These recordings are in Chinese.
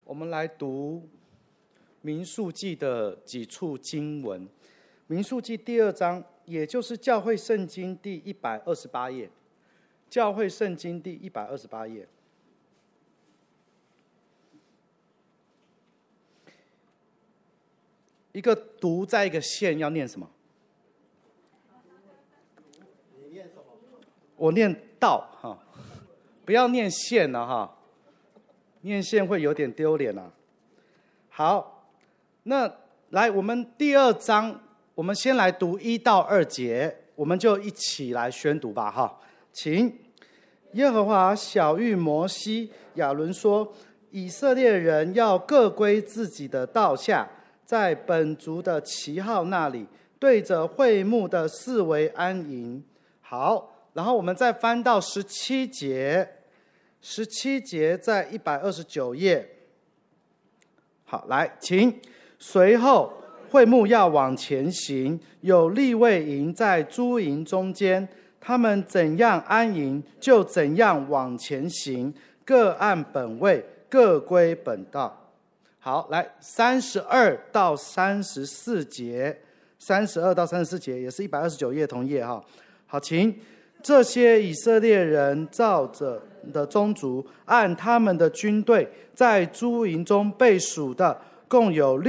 我们来读民数记的几处经文。民数记第2章，也就是教会圣经第128页。教会圣经第128页。一个读在一个县要念什么？ 你念什么？ 我念道哈，不要念县了哈，念县会有点丢脸啊。好，那来我们第2章，我们先来读1到2节，我们就一起来宣读吧哈。请。耶和华晓谕摩西、亚伦说：以色列人要各归自己的道下，在本族的旗号那里，对着会幕的四围安营。好，然后我们再翻到17节，17节在129页。好，来，请。随后会幕要往前行，有利未营在诸营中间。他们怎样安营，就怎样往前行，各按本位，各归本道。好，来32到34节，32到34节也是129页同页哈。好，请。这些以色列人照着的宗族，按他们的军队，在诸营中被数的，共有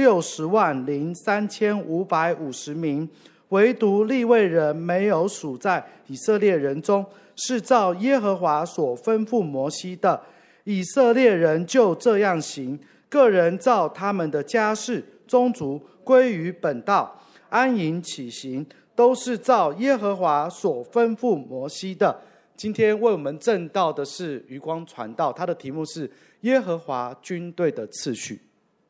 60万03550名。唯独利未人没有数在以色列人中，是照耶和华所吩咐摩西的。以色列人就这样行，个人照他们的家室、宗族归于本道，安营起行，都是照耶和华所吩咐摩西的。今天为我们证道的是余光传道，他的题目是耶和华军队的次序。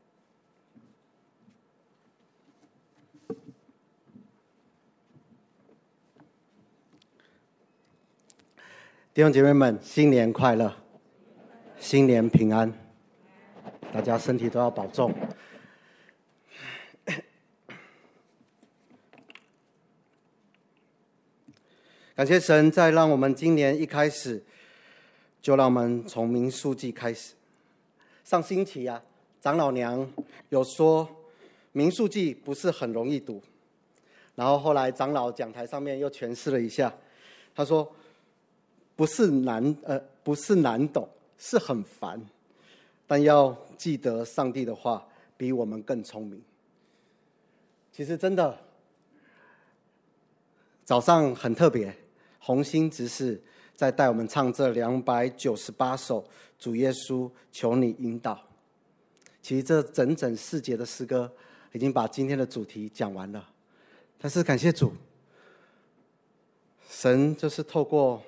弟兄姐妹们，新年快乐，新年平安，大家身体都要保重。感谢神，在让我们今年一开始，就让我们从民数记开始。上星期长老娘有说民数记不是很容易读，然后后来长老讲台上面又诠释了一下，他说不是难懂，是很烦，但要记得上帝的话比我们更聪明。其实真的，早上很特别，红心执事在带我们唱这298首主耶稣求你引导。其实这整整4节的诗歌已经把今天的主题讲完了，但是感谢主，神就是透过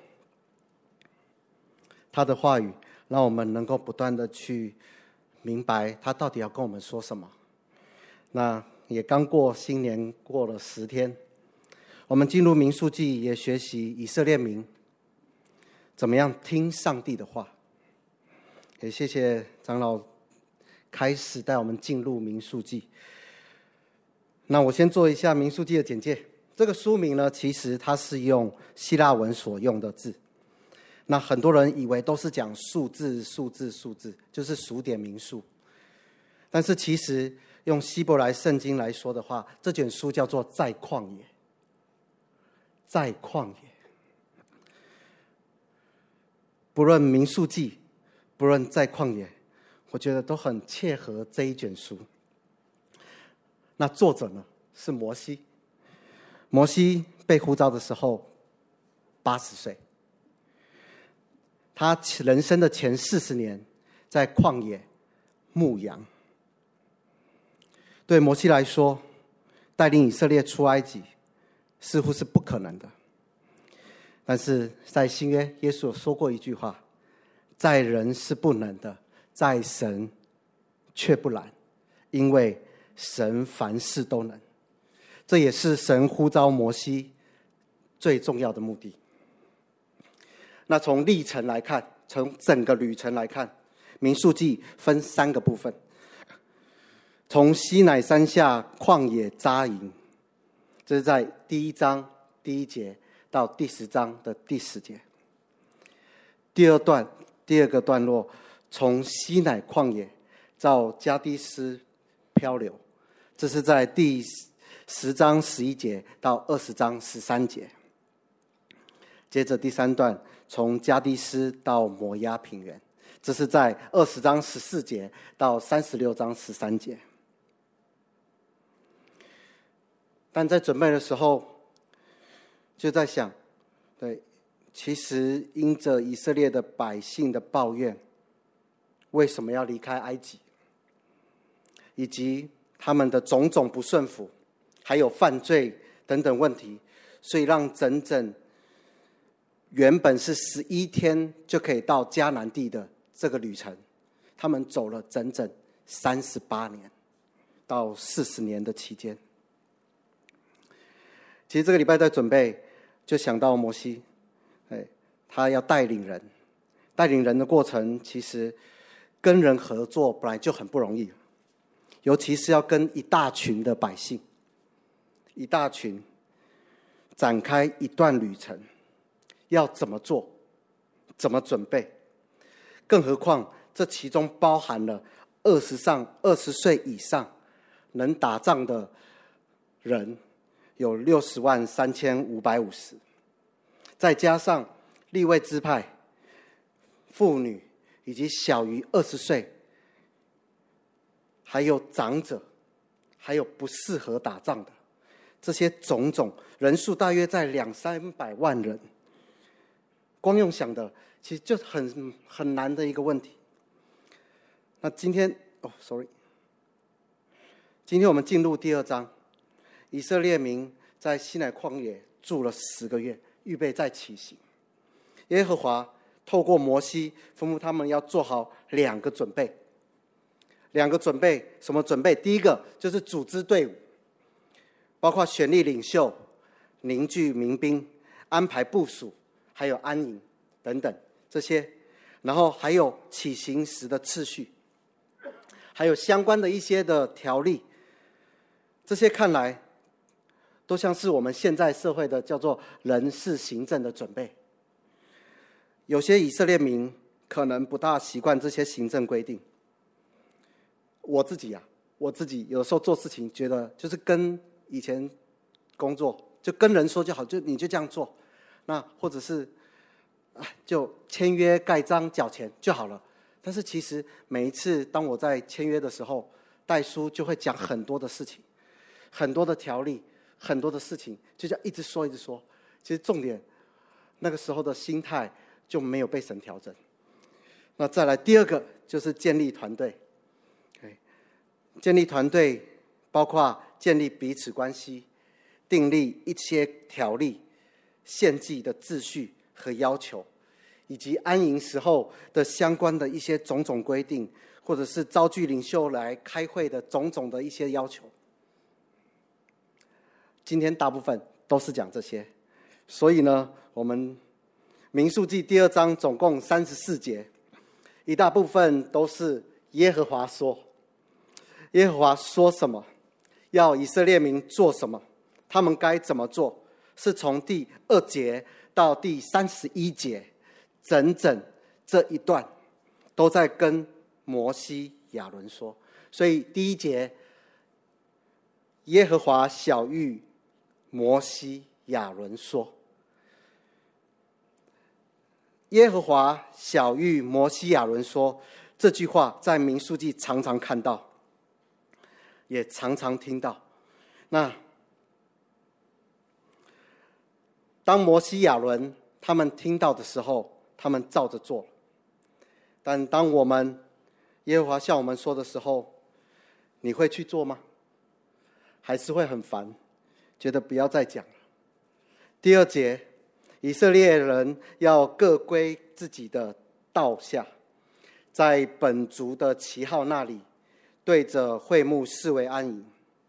他的话语，让我们能够不断的去明白他到底要跟我们说什么。那也刚过新年，过了10天，我们进入民数记，也学习以色列民怎么样听上帝的话。也谢谢长老开始带我们进入民数记。那我先做一下民数记的简介。这个书名呢，其实它是用希腊文所用的字。那很多人以为都是讲数字，就是数点民数。但是其实用希伯来圣经来说的话，这卷书叫做在旷野。在旷野，不论民数记，不论在旷野，我觉得都很切合这一卷书。那作者呢是摩西。摩西被呼召的时候80岁。他人生的前40年在旷野牧羊。对摩西来说，带领以色列出埃及似乎是不可能的，但是在新约，耶稣有说过一句话：在人是不能的，在神却不然，因为神凡事都能。这也是神呼召摩西最重要的目的。那从历程来看，从整个旅程来看，民数记分3个部分。从西乃山下旷野扎营，这是在第1章第1节到第10章的第10节。第二个段落，从西乃旷野照加低斯漂流。这是在第10章11节到20章13节。接着第3段，从加低斯到摩押平原，这是在20章14节到36章13节。但在准备的时候，就在想，对，其实因着以色列的百姓的抱怨，为什么要离开埃及，以及他们的种种不顺服，还有犯罪等等问题，所以让整整原本是11天就可以到迦南地的这个旅程，他们走了整整38年到40年的期间。其实这个礼拜在准备，就想到摩西，他要带领人，带领人的过程，其实跟人合作本来就很不容易，尤其是要跟一大群的百姓，一大群展开一段旅程，要怎么做，怎么准备，更何况这其中包含了20岁以上能打仗的人有603550，再加上利未支派、妇女以及小于20岁，还有长者，还有不适合打仗的，这些种种人数大约在200-300万人。光用想的，其实就很难的一个问题。那今天今天我们进入第2章，以色列民在西乃旷野住了10个月，预备再起行。耶和华透过摩西吩咐他们要做好2个准备。2个准备，什么准备？第一个就是组织队伍，包括选立领袖、凝聚民兵、安排部署，还有安营等等这些，然后还有起行时的次序，还有相关的一些的条例，这些看来都像是我们现在社会的叫做人事行政的准备。有些以色列民可能不大习惯这些行政规定。我自己有时候做事情觉得就是跟以前工作就跟人说就好，就你就这样做，那或者是就签约盖章缴钱就好了。但是其实每一次当我在签约的时候，代书就会讲很多的事情，很多的条例，很多的事情，就这样一直说。其实重点那个时候的心态就没有被神调整。那再来第2个就是建立团队。建立团队包括建立彼此关系，订立一些条例、献祭的秩序和要求，以及安营时候的相关的一些种种规定，或者是召集领袖来开会的种种的一些要求。今天大部分都是讲这些，所以呢，我们民数记第2章总共34节，一大部分都是耶和华说。耶和华说什么，要以色列民做什么，他们该怎么做，是从第2节到第31节，整整这一段都在跟摩西亚伦说。所以第1节，耶和华晓谕摩西亚伦说。耶和华晓谕摩西亚伦说，这句话在民数记常常看到，也常常听到。那当摩西亚伦他们听到的时候，他们照着做。但当我们耶和华向我们说的时候，你会去做吗？还是会很烦，觉得不要再讲了？第2节，以色列人要各归自己的道下，在本族的旗号那里对着会幕视为安营。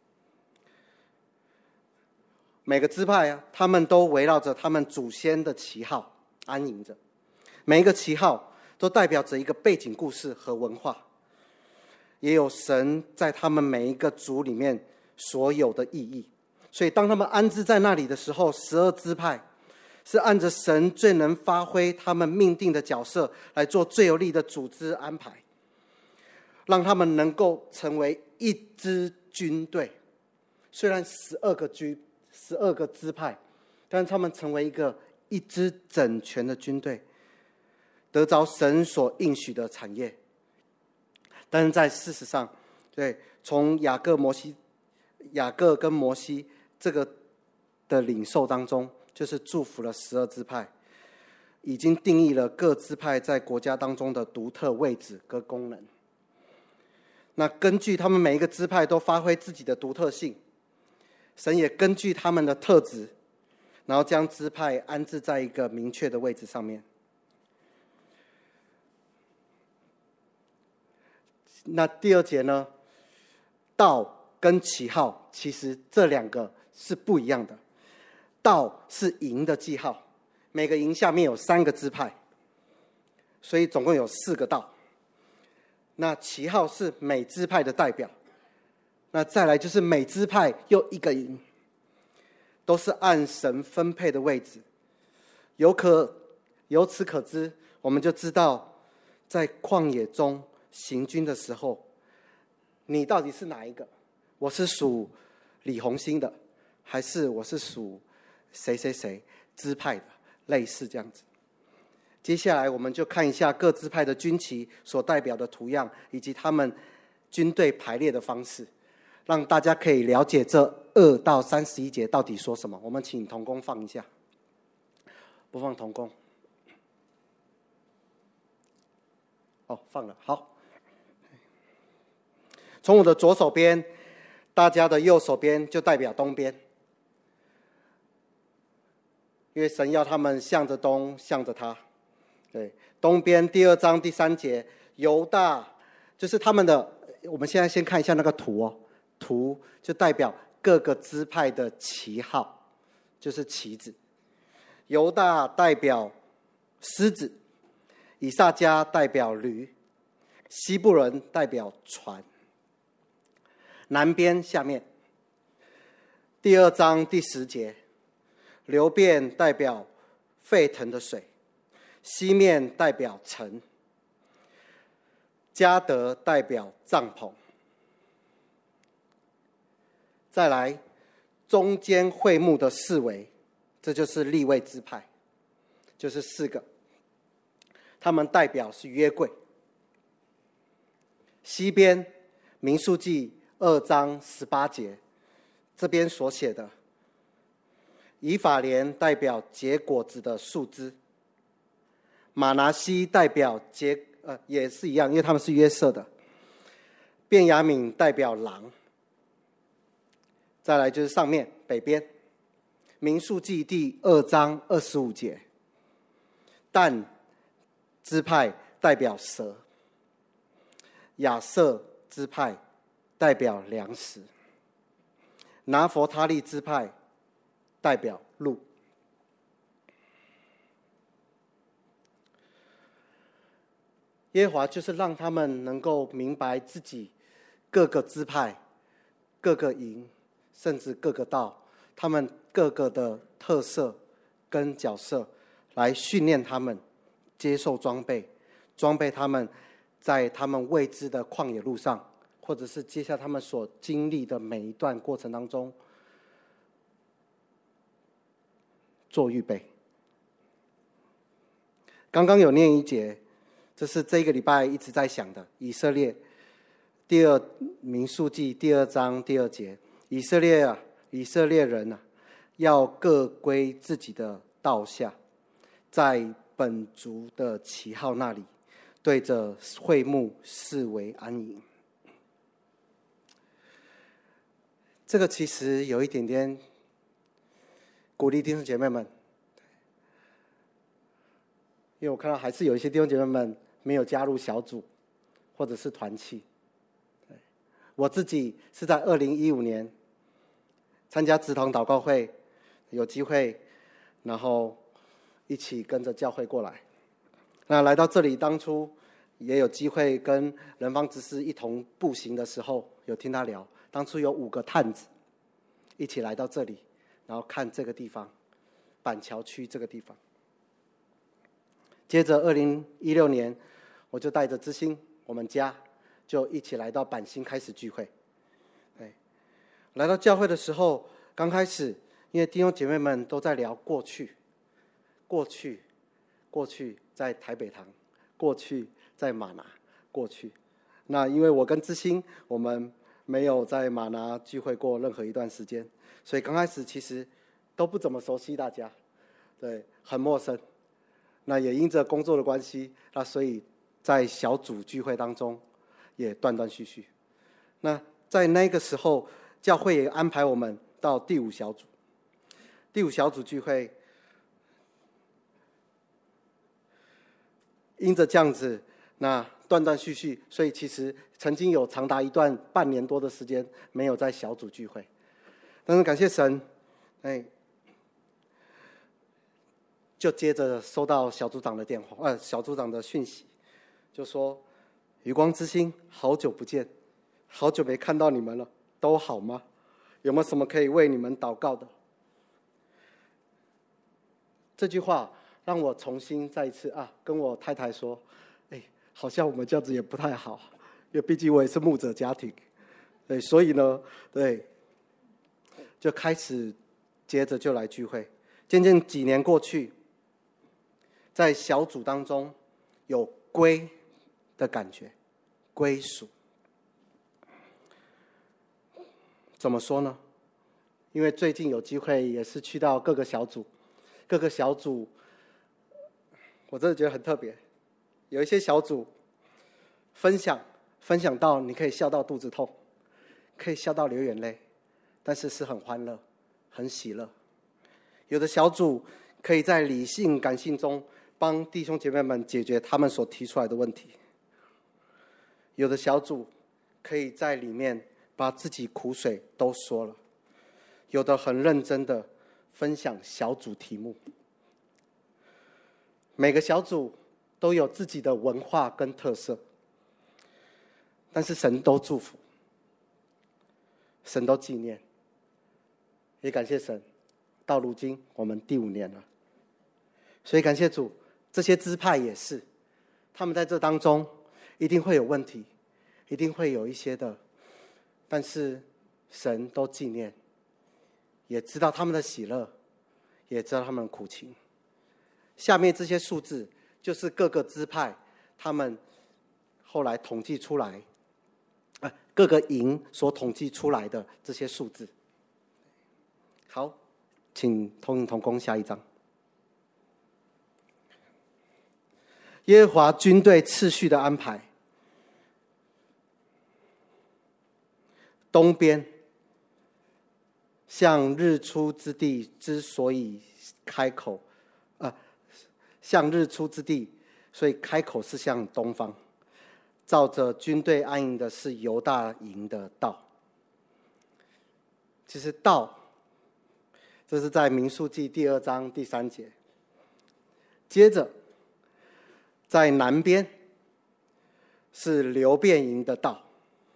每个支派他们都围绕着他们祖先的旗号安营着，每一个旗号都代表着一个背景故事和文化，也有神在他们每一个族里面所有的意义。所以当他们安置在那里的时候，12支派是按着神最能发挥他们命定的角色来做最有力的组织安排。 让他们能够成为一支军队。虽然12个支派，但是他们成为一支整全的军队，得着神所应许的产业。但是在事实上，对，从雅各跟摩西这个的领受当中，就是祝福了12支派，已经定义了各支派在国家当中的独特位置跟功能。那根据他们每一个支派都发挥自己的独特性，神也根据他们的特质，然后将支派安置在一个明确的位置上面。那第2节呢，道跟旗号其实这2个是不一样的。道是营的记号，每个营下面有3个支派，所以总共有4个道。那旗号是每支派的代表，那再来就是每支派又1个营，都是按神分配的位置。由此可知，我们就知道在旷野中行军的时候，你到底是哪一个？我是属李红星的，还是我是属谁支派的？类似这样子。接下来我们就看一下各支派的军旗所代表的图样，以及他们军队排列的方式，让大家可以了解这2到31节到底说什么。我们请同工放一下，不放同工。放了，好。从我的左手边，大家的右手边就代表东边，因为神要他们向着东，向着他。对，东边第2章第3节，犹大就是他们的。我们现在先看一下那个图图就代表各个支派的旗号，就是旗子。犹大代表狮子，以萨迦代表驴，西布伦代表船。南边下面第2章第10节，流便代表沸腾的水，西面代表城，迦得代表帐篷。再来中间会幕的4围，这就是利未支派，就是4个，他们代表是约柜。西边民数记2章18节，这边所写的以法莲代表结果子的树枝，马拿西代表也是一样，因为他们是约瑟的，便雅悯代表狼。再来就是上面北边民数记第2章25节，但支派代表蛇，亚瑟支派代表粮食，拿佛他利支派代表鹿。耶和华就是让他们能够明白自己各个支派、各个营，甚至各个道，他们各个的特色跟角色，来训练他们接受装备他们在他们未知的旷野路上，或者是接下他们所经历的每一段过程当中做预备。刚刚有念一节，这是这个礼拜一直在想的，以色列民数记第2章第2节，以色列人要各归自己的道下，在本族的旗号那里，对着会幕视为安营。这个其实有一点点鼓励弟兄姐妹们，因为我看到还是有一些弟兄姐妹们没有加入小组或者是团契。我自己是在2015年参加直堂祷告会，有机会然后一起跟着教会过来。那来到这里，当初也有机会跟人方执事一同步行的时候，有听他聊，当初有5个探子一起来到这里，然后看这个地方，板桥区这个地方。接着2016年，我就带着知心，我们家就一起来到板新开始聚会。来到教会的时候，刚开始因为弟兄姐妹们都在聊过去在台北堂，过去在马拿，过去。那因为我跟知心，我们没有在马拿聚会过任何一段时间，所以刚开始其实都不怎么熟悉大家，对，很陌生。那也因着工作的关系，那所以在小组聚会当中也断断续续。那在那个时候，教会也安排我们到第5小组。第5小组聚会，因着这样子，那断断续续，所以其实曾经有长达一段半年多的时间没有在小组聚会。但是感谢神，就接着收到小组长的电话，小组长的讯息，就说：“余光之星，好久不见，好久没看到你们了，都好吗？有没有什么可以为你们祷告的？”这句话让我重新再一次跟我太太说：“好像我们这样子也不太好，因为毕竟我也是牧者家庭，对，所以呢，对，就开始接着就来聚会。渐渐几年过去。”在小组当中有归的感觉，归属。怎么说呢？因为最近有机会也是去到各个小组，我真的觉得很特别。有一些小组分享到你可以笑到肚子痛，可以笑到流眼泪，但是是很欢乐，很喜乐。有的小组可以在理性感性中帮弟兄姐妹们解决他们所提出来的问题。有的小组可以在里面把自己苦水都说了。有的很认真的分享小组题目。每个小组都有自己的文化跟特色，但是神都祝福，神都纪念。也感谢神，到如今我们第5年了。所以感谢主，这些支派也是，他们在这当中一定会有问题，一定会有一些的，但是神都纪念，也知道他们的喜乐，也知道他们的苦情。下面这些数字就是各个支派他们后来统计出来，各个营所统计出来的这些数字。好，请同影同工下一章。耶和华军队次序的安排，东边向日出之地之所以开口，向日出之地，所以开口是向东方。照着军队安营的是犹大营的道。其实道，这是在民数记第2章第3节。接着在南边是流便营的道。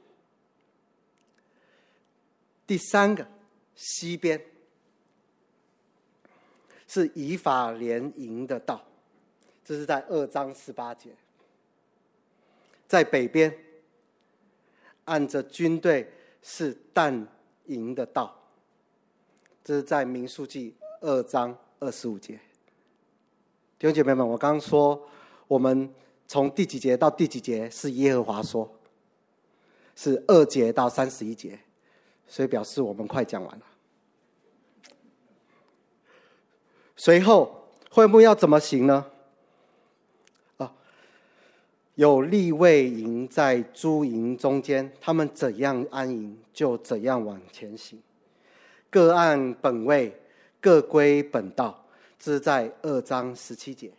第3个西边是以法莲营的道，这是在2章18节。在北边按着军队是但营的道，这是在民数记2章25节。弟兄姐妹们，我刚刚说我们从第几节到第几节是耶和华说，是2节到31节，所以表示我们快讲完了。随后会幕要怎么行呢？有利未营在诸营中间，他们怎样安营就怎样往前行，各按本位，各归本道。这是在2章17节。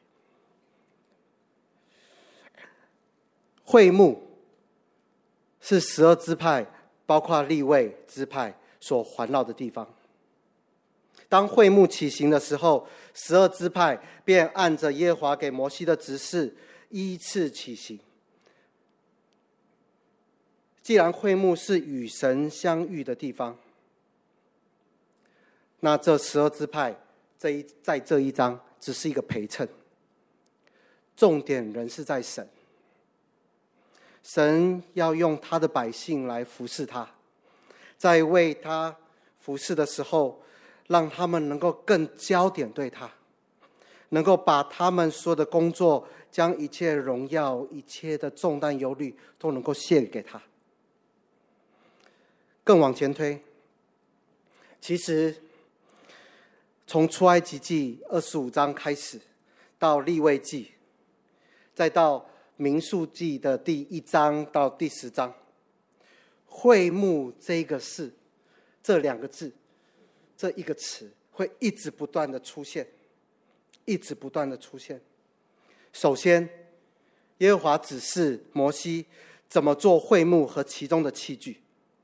会幕是12支派，包括利未支派所环绕的地方。当会幕起行的时候，12支派便按着耶和华给摩西的指示依次起行。既然会幕是与神相遇的地方，那这12支派在这一章只是一个陪衬，重点仍是在神。 神要用他的百姓来服侍他，在为他服侍的时候，让他们能够更焦点对他，能够把他们所有的工作，将一切荣耀、一切的重担、忧虑都能够卸给他。更往前推，其实从出埃及记25章开始，到利未记，再到民数记的第1章到第10章，会幕这个事，这2个字，这一个词会一直不断的出现，一直不断的出现。首先，耶和华指示摩西怎么做会幕和其中的器具。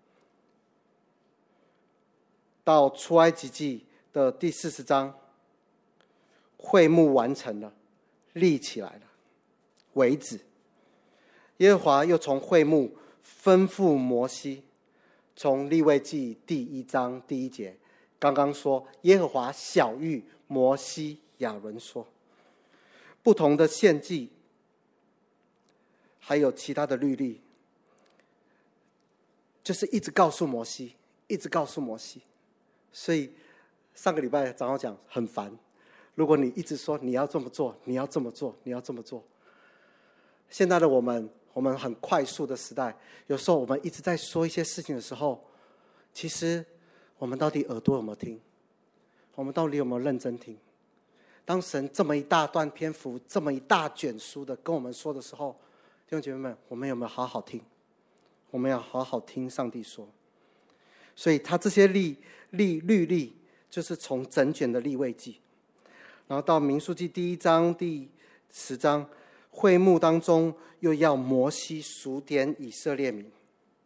到出埃及记的第40章，会幕完成了，立起来了为止。耶和华又从会幕吩咐摩西，从利未记第1章第1节，刚刚说耶和华晓谕摩西亚伦说，不同的献祭还有其他的律例，就是一直告诉摩西，一直告诉摩西。所以上个礼拜长老讲很烦，如果你一直说你要这么做，你要这么做，你要这么做，现在的我们很快速的时代，有时候我们一直在说一些事情的时候，其实我们到底耳朵有没有听？我们到底有没有认真听？当神这么一大段篇幅，这么一大卷书的跟我们说的时候，弟兄姐妹们，我们有没有好好听？我们要好好听上帝说。所以他这些律例就是从整卷的利未记，然后到民数记第1章第10章，会幕当中又要摩西数点以色列民。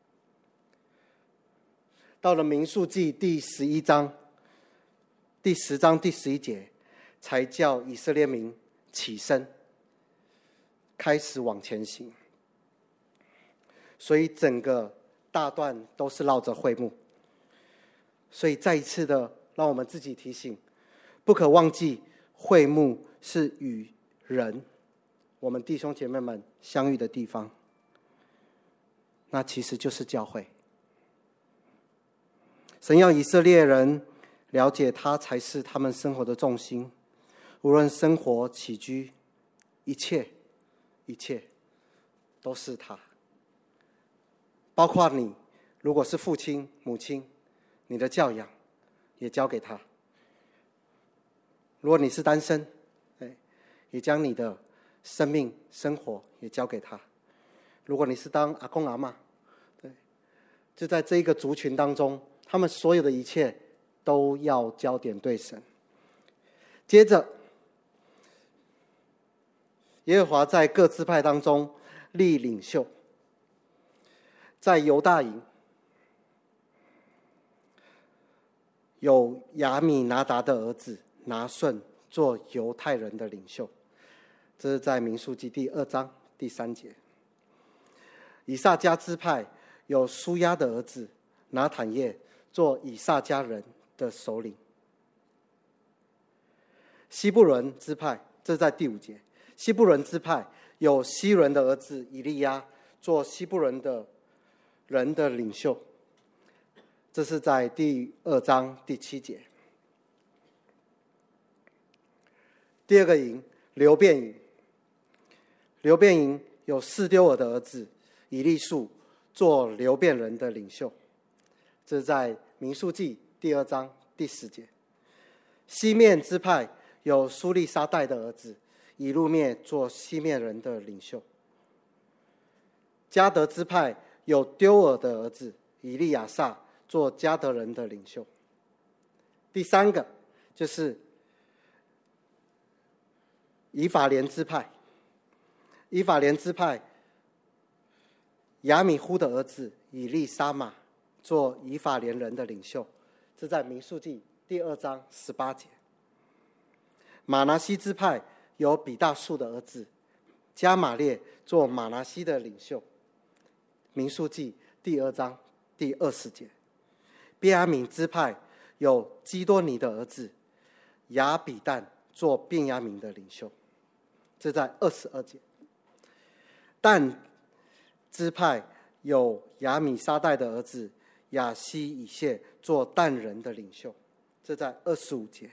到了民数记第11章第10章第11节，才叫以色列民起身开始往前行。所以整个大段都是绕着会幕。所以再一次的让我们自己提醒，不可忘记会幕是与人，我们弟兄姐妹们相遇的地方，那其实就是教会。神要以色列人了解他才是他们生活的重心，无论生活起居，一切都是他。包括你如果是父亲母亲，你的教养也交给他。如果你是单身，也将你的生命生活也交给他。如果你是当阿公阿嬷，就在这一个族群当中，他们所有的一切都要焦点对神。接着，耶和华在各支派当中立领袖。在犹大营有亚米拿达的儿子拿顺做犹太人的领袖，这是在民数记第2章第3节。以萨迦支派有舒亚的儿子拿坦叶做以萨迦人的首领。西布伦支派，这是在第5节，西布伦支派有西伦的儿子以利亚做西布伦的人的领袖，这是在第2章第7节。第二个营流便营，流便营有示丢尔的儿子以利树做流便人的领袖，这是在民数记第2章第10节。西面支派有苏利沙代的儿子以路灭做西面人的领袖。迦得支派有丢尔的儿子以利亚撒做迦得人的领袖。第三个就是以法莲支派，以法莲支派亚米忽的儿子以利沙玛做以法莲人的领袖，这在民数记第2章18节。马拿西支派有比大树的儿子加玛列做马拿西的领袖，民数记第2章第20节。便雅悯支派有基多尼的儿子亚比旦做便雅悯的领袖，这在22节。但支派有亚米沙代的儿子亚希以谢做但人的领袖，这在25节。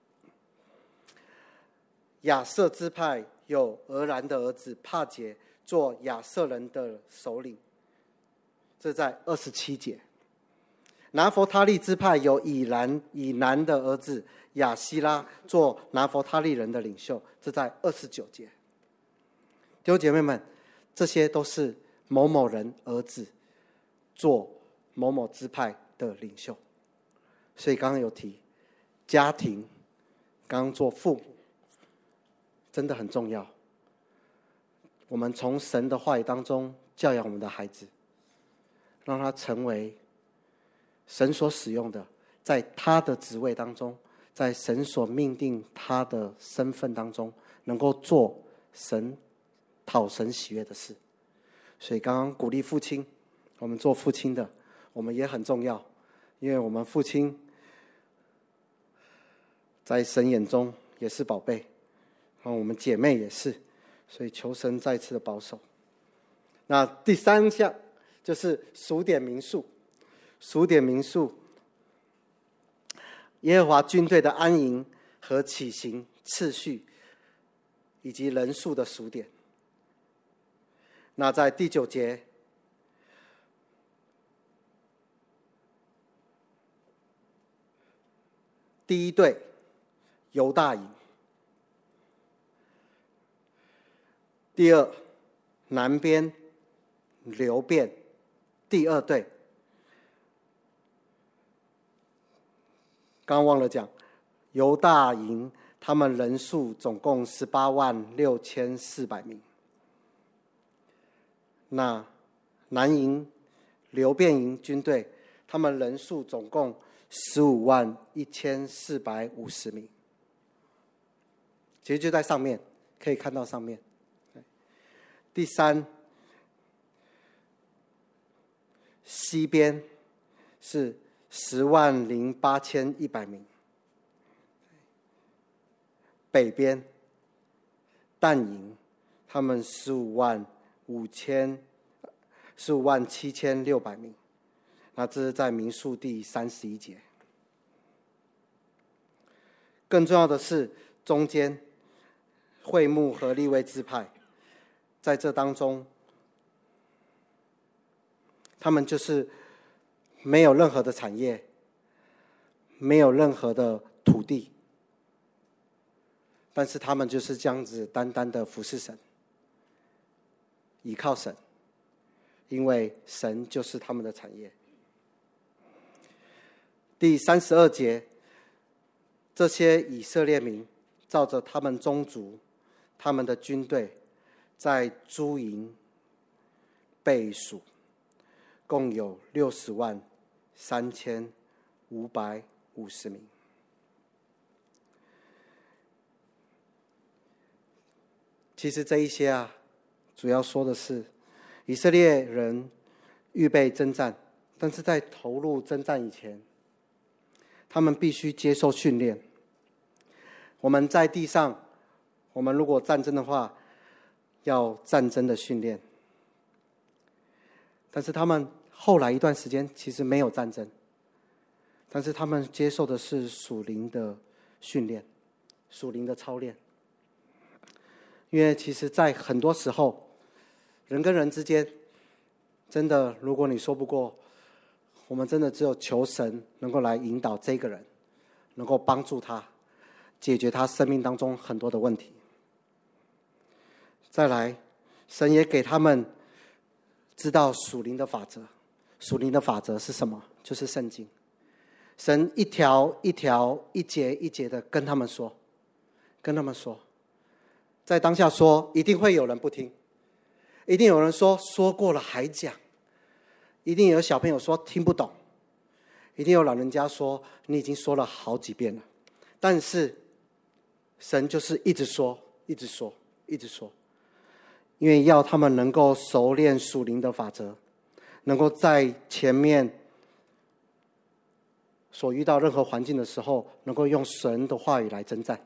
亚瑟支派有俄兰的儿子帕杰做亚瑟人的首领，这在27节。拿弗他利支派有以南的儿子亚希拉做拿弗他利人的领袖，这在29节。弟兄姐妹们，这些都是某某人儿子做某某支派的领袖。所以刚刚有提家庭，刚刚做父母真的很重要。我们从神的话语当中教养我们的孩子，让他成为神所使用的，在他的职位当中，在神所命定他的身份当中，能够做讨神喜悦的事。所以刚刚鼓励父亲，我们做父亲的，我们也很重要，因为我们父亲在神眼中也是宝贝，我们姐妹也是，所以求神再次的保守。那第3项就是数点民数，数点民数，耶和华军队的安营和起行次序，以及人数的数点。那在第9节，第一队犹大营，第2南边流便，第2队。刚忘了讲，犹大营他们人数总共186400名。那南营流便营军队，他们人数总共151450名。其实就在上面，可以看到上面。第3，西边是108100名，北边但营他们157600名。那这是在民数第31节。更重要的是，中间会幕和利未支派，在这当中，他们就是没有任何的产业，没有任何的土地，但是他们就是这样子单单的服侍神，倚靠神，因为神就是他们的产业。第32节，这些以色列民照着他们宗族、他们的军队，在诸营被数，共有603550名。其实这一些主要说的是以色列人预备征战，但是在投入征战以前，他们必须接受训练。我们在地上，我们如果战争的话，要战争的训练。但是他们后来一段时间其实没有战争，但是他们接受的是属灵的训练，属灵的操练。因为其实在很多时候，人跟人之间，真的如果你说不过，我们真的只有求神能够来引导这个人，能够帮助他解决他生命当中很多的问题。再来，神也给他们知道属灵的法则。属灵的法则是什么？就是圣经。神一条一条、一节一节的跟他们说，在当下说，一定会有人不听，一定有人说过了还讲，一定有小朋友说听不懂，一定有老人家说你已经说了好几遍了。但是神就是一直说，因为要他们能够熟练属灵的法则，能够在前面所遇到任何环境的时候，能够用神的话语来征战。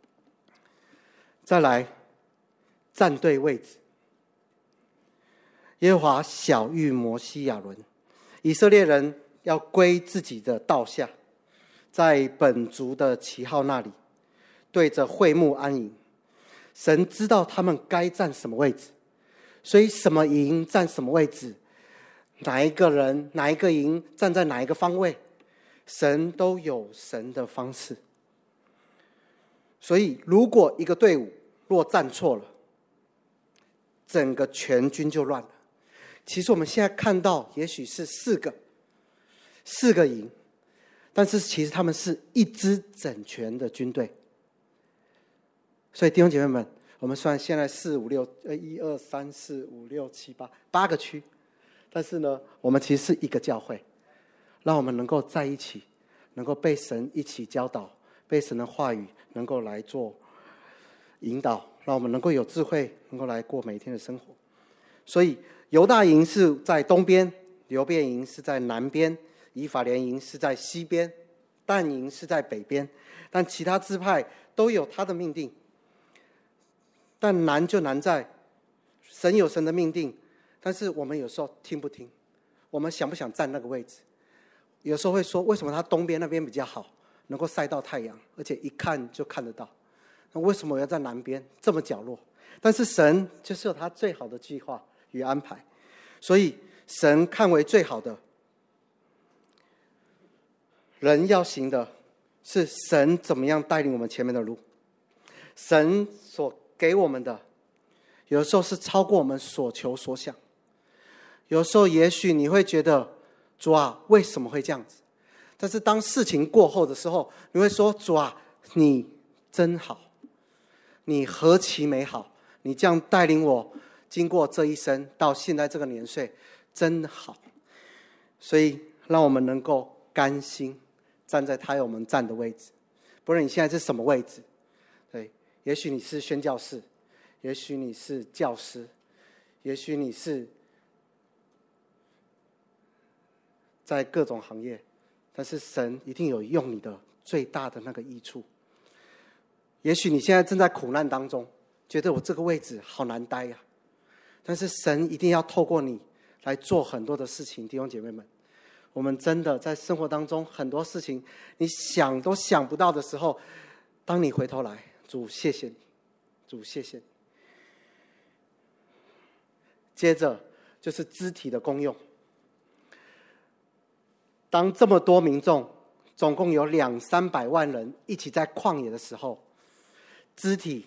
再来，站对位置。 耶和华晓谕摩西亚伦，以色列人要归自己的道下，在本族的旗号那里对着会幕安营。神知道他们该站什么位置，所以什么营站什么位置，哪一个人哪一个营站在哪一个方位，神都有神的方式。所以如果一个队伍若站错了，整个全军就乱了。其实我们现在看到也许是四个营，但是其实他们是一支整全的军队。所以弟兄姐妹们，我们虽然现在1、2、3、4、5、6、7、8个区，但是呢，我们其实是一个教会，让我们能够在一起，能够被神一起教导，被神的话语能够来做引导，让我们能够有智慧，能够来过每一天的生活。所以犹大营是在东边，流便营是在南边，以法莲营是在西边，但营是在北边。但其他支派都有他的命定，但难就难在神有神的命定，但是我们有时候听不听，我们想不想站那个位置。有时候会说，为什么他东边那边比较好，能够晒到太阳，而且一看就看得到，那为什么我要在南边这么角落？但是神就是有他最好的计划与安排，所以神看为最好的，人要行的是神怎么样带领我们前面的路。神所给我们的有时候是超过我们所求所想，有时候也许你会觉得，主啊，为什么会这样子？但是当事情过后的时候，你会说，主啊，你真好，你何其美好，你这样带领我经过这一生到现在这个年岁，真好。所以让我们能够甘心站在他要我们站的位置，不论你现在是什么位置。对，也许你是宣教士，也许你是教师，也许你是在各种行业，但是神一定有用你的最大的那个益处。也许你现在正在苦难当中，觉得我这个位置好难待呀，但是神一定要透过你来做很多的事情。弟兄姐妹们，我们真的在生活当中很多事情你想都想不到的时候，当你回头来，主谢谢你，主谢谢你。接着就是肢体的功用。当这么多民众，总共有200-300万人一起在旷野的时候，肢体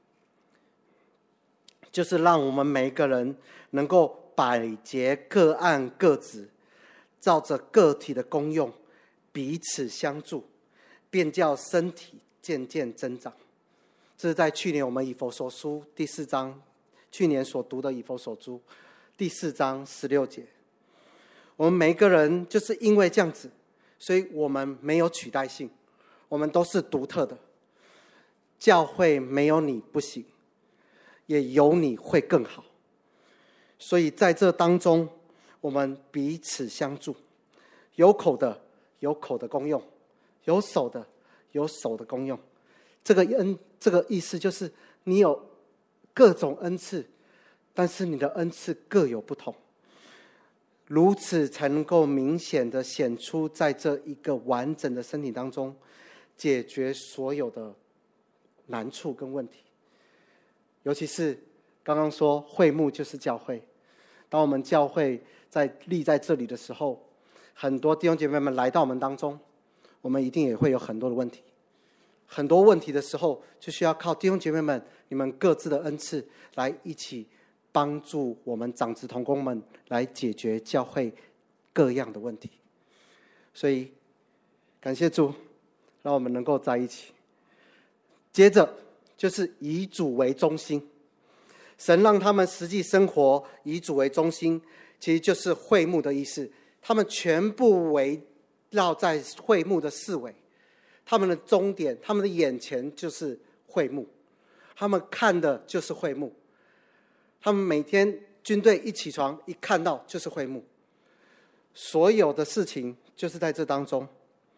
就是让我们每一个人能够百节各按各职，照着个体的功用彼此相助，便叫身体渐渐增长。这是在去年我们以弗所书第4章，去年所读的以弗所书第4章16节。我们每一个人就是因为这样子，所以我们没有取代性，我们都是独特的。教会没有你不行，也有你会更好。所以在这当中，我们彼此相助，有口的有口的功用，有手的有手的功用。这个意思就是你有各种恩赐，但是你的恩赐各有不同，如此才能够明显的显出在这一个完整的身体当中，解决所有的难处跟问题。尤其是刚刚说会幕就是教会，当我们教会立在这里的时候，很多弟兄姐妹们来到我们当中，我们一定也会有很多的问题。很多问题的时候，就需要靠弟兄姐妹们你们各自的恩赐来一起帮助我们长子同工们来解决教会各样的问题。所以感谢主，让我们能够在一起。接着就是以主为中心，神让他们实际生活以主为中心，其实就是会幕的意思。他们全部围绕在会幕的四围，他们的终点，他们的眼前就是会幕，他们看的就是会幕。他们每天军队一起床一看到就是会幕，所有的事情就是在这当中。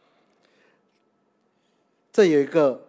这有一个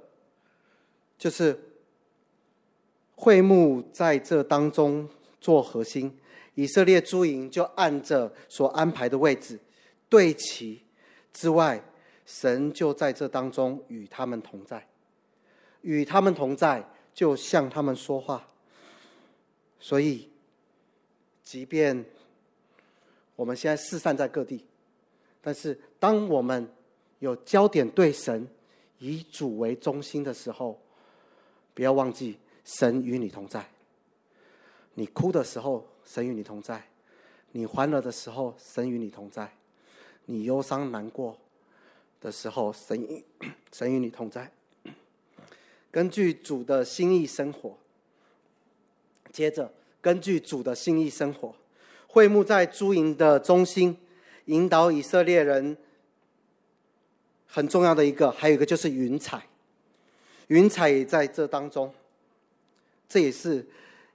就是会幕在这当中做核心， 以色列诸营就按着所安排的位置对齐之外，神就在这当中与他们同在，与他们同在，就向他们说话。所以即便我们现在四散在各地，但是当我们有焦点对神，以主为中心的时候，不要忘记神与你同在。你哭的时候，神与你同在；你欢乐的时候，神与你同在；你忧伤难过的时候，神与你同在。根据主的心意生活。接着根据主的心意生活，会幕在诸营的中心，引导以色列人很重要的一个，还有一个就是云彩。云彩也在这当中，这也是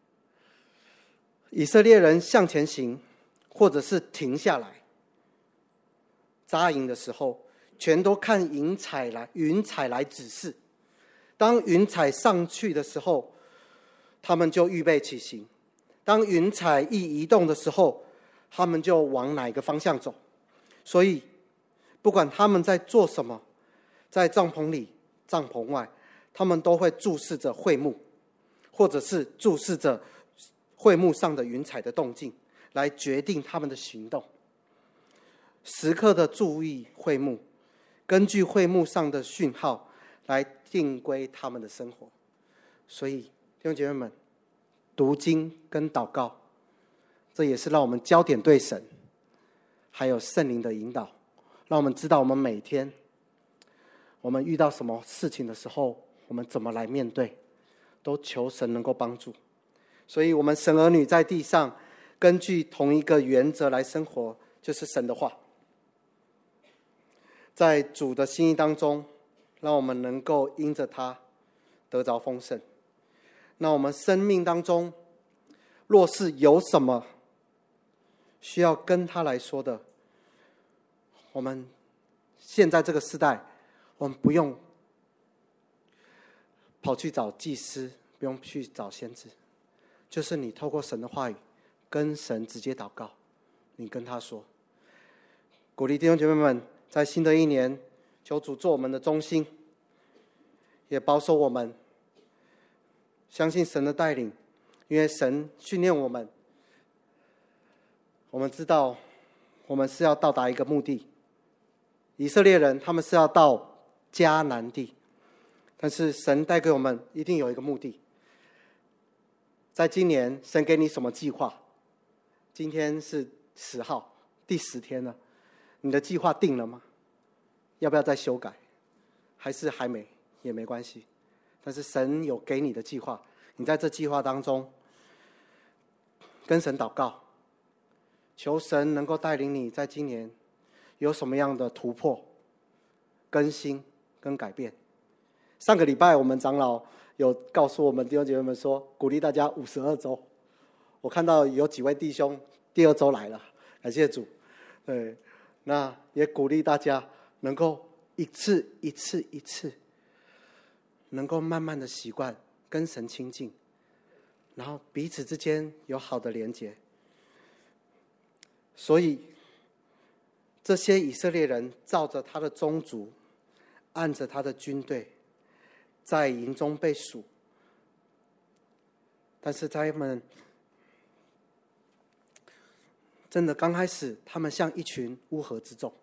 以色列人向前行或者是停下来扎营的时候，全都看云彩来指示。当云彩上去的时候，他们就预备起行。当云彩一移动的时候，他们就往哪个方向走。所以不管他们在做什么，在帐篷里帐篷外，他们都会注视着会幕，或者是注视着会幕上的云彩的动静，来决定他们的行动。时刻的注意会幕，根据会幕上的讯号来定规他们的生活。所以弟兄姐妹们，读经跟祷告，这也是让我们焦点对神，还有圣灵的引导，让我们知道我们每天我们遇到什么事情的时候，我们怎么来面对，都求神能够帮助。所以我们神儿女在地上根据同一个原则来生活，就是神的话。在主的心意当中，让我们能够因着他得着丰盛。那我们生命当中若是有什么需要跟他来说的，我们现在这个时代，我们不用跑去找祭司，不用去找先知，就是你透过神的话语跟神直接祷告，你跟他说。鼓励弟兄姐妹们，在新的一年，求主做我们的中心，也保守我们，相信神的带领，因为神训练我们，我们知道我们是要到达一个目的。以色列人他们是要到迦南地，但是神带给我们一定有一个目的。在今年神给你什么计划？今天是10号，第10天了，你的计划定了吗？要不要再修改？还是还没？也没关系，但是神有给你的计划，你在这计划当中跟神祷告，求神能够带领你在今年有什么样的突破、更新跟改变。上个礼拜我们长老有告诉我们弟兄姐妹们说，鼓励大家52周。我看到有几位弟兄第2周来了，感谢主。对，那也鼓励大家能够一次能够慢慢的习惯跟神亲近，然后彼此之间有好的连结。所以这些以色列人照着他的宗族，按着他的军队，在营中被数，但是他们真的刚开始，他们像一群乌合之众，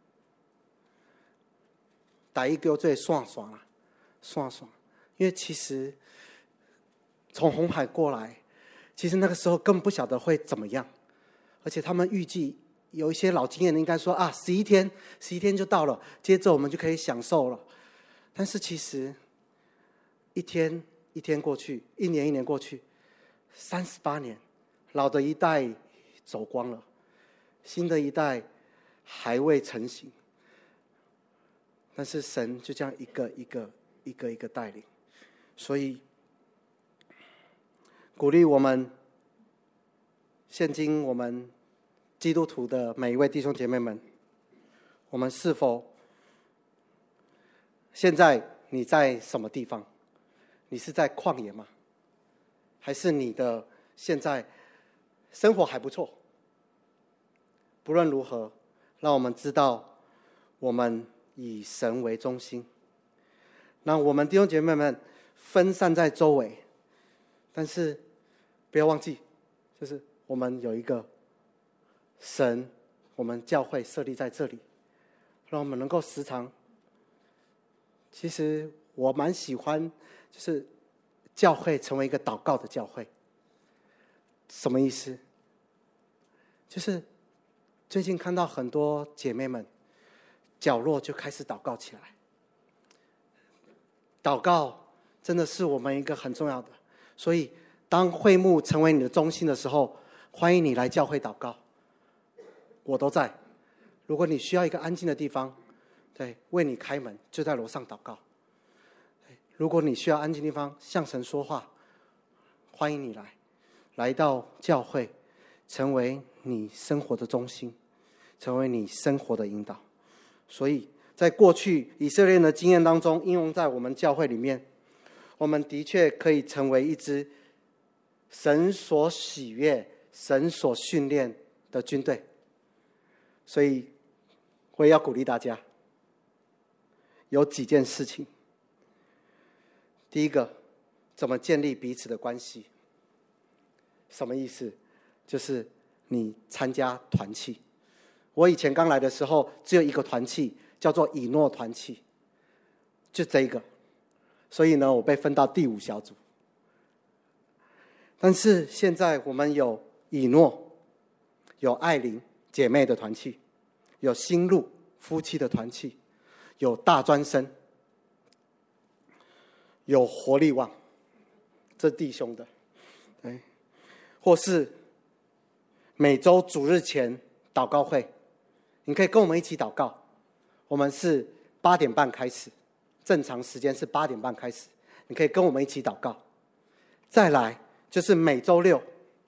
打一丢最爽啊，爽，因为其实从红海过来，其实那个时候根本不晓得会怎么样，而且他们预计有一些老经验的应该说啊，11天就到了，接着我们就可以享受了。但是其实一天一天过去，一年过去，38年，老的一代走光了，新的一代还未成型。但是神就这样一个带领，所以鼓励我们现今我们基督徒的每一位弟兄姐妹们，我们是否现在你在什么地方？你是在旷野吗？还是你的现在生活还不错。不论如何，让我们知道我们以神为中心。让我们弟兄姐妹们分散在周围，但是不要忘记，就是我们有一个神，我们教会设立在这里，让我们能够时常。其实我蛮喜欢，就是教会成为一个祷告的教会。什么意思？就是最近看到很多姐妹们角落就开始祷告起来。祷告真的是我们一个很重要的，所以当会幕成为你的中心的时候，欢迎你来教会祷告，我都在。如果你需要一个安静的地方，对，为你开门，就在楼上祷告。如果你需要安静的地方向神说话，欢迎你来到教会，成为你生活的中心，成为你生活的引导。所以在过去以色列人的经验当中，应用在我们教会里面，我们的确可以成为一支神所喜悦、神所训练的军队。所以我也要鼓励大家，有几件事情。第一个，怎么建立彼此的关系？什么意思？就是你参加团契。我以前刚来的时候，只有一个团契，叫做以诺团契，就这一个。所以呢，我被分到第5小组。但是现在我们有以诺，有爱琳姐妹的团契，有新路夫妻的团契，有大专生，有活力旺，这弟兄的，对，或是每周主日前祷告会，你可以跟我们一起祷告。我们是8点半开始，正常时间是8点半开始，你可以跟我们一起祷告。再来就是每周六，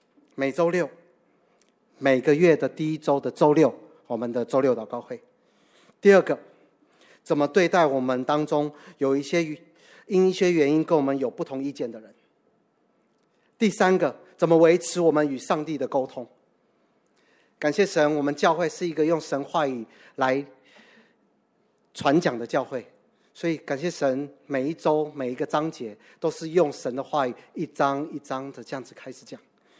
每个月的第1周的周六，我们的周六祷告会。第二个，怎么对待我们当中有因一些原因跟我们有不同意见的人。第三个，怎么维持我们与上帝的沟通。感谢神，我们教会是一个用神话语来传讲的教会，所以感谢神，每一周每一个章节都是用神的话语一章一章的这样子开始讲。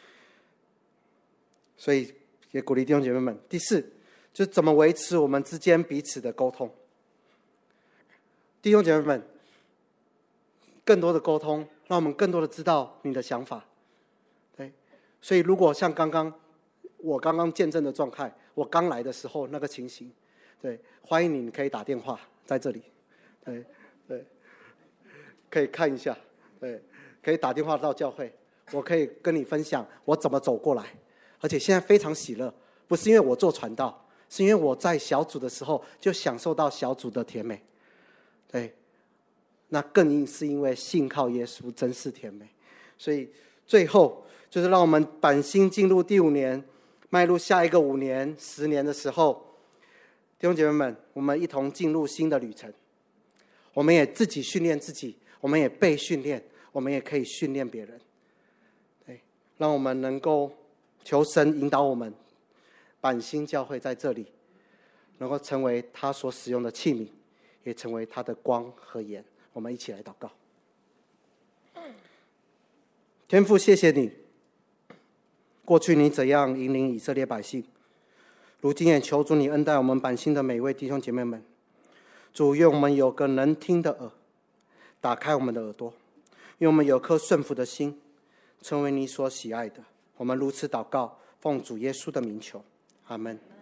所以也鼓励弟兄姐妹们。第四，就是怎么维持我们之间彼此的沟通。弟兄姐妹们，更多的沟通，让我们更多的知道你的想法。对，所以如果像我刚刚见证的状态，我刚来的时候那个情形，对，欢迎你可以打电话在这里，对，可以看一下，对，可以打电话到教会，我可以跟你分享我怎么走过来，而且现在非常喜乐，不是因为我做传道，是因为我在小组的时候就享受到小组的甜美，对，那更是因为信靠耶稣真是甜美。所以最后就是让我们板心进入第5年，迈入下一个5年、10年的时候，弟兄姐妹们，我们一同进入新的旅程。我们也自己训练自己，我们也被训练，我们也可以训练别人。对，让我们能够求神引导我们，板心教会在这里能够成为他所使用的器皿，也成为他的光和盐。我们一起来祷告。天父，谢谢你，过去你怎样引领以色列百姓，如今也求主你恩待我们板心的每一位弟兄姐妹们。主，愿我们有个能听的耳，打开我们的耳朵，愿我们有颗顺服的心，成为你所喜爱的。我们如此祷告，奉主耶稣的名求，阿们。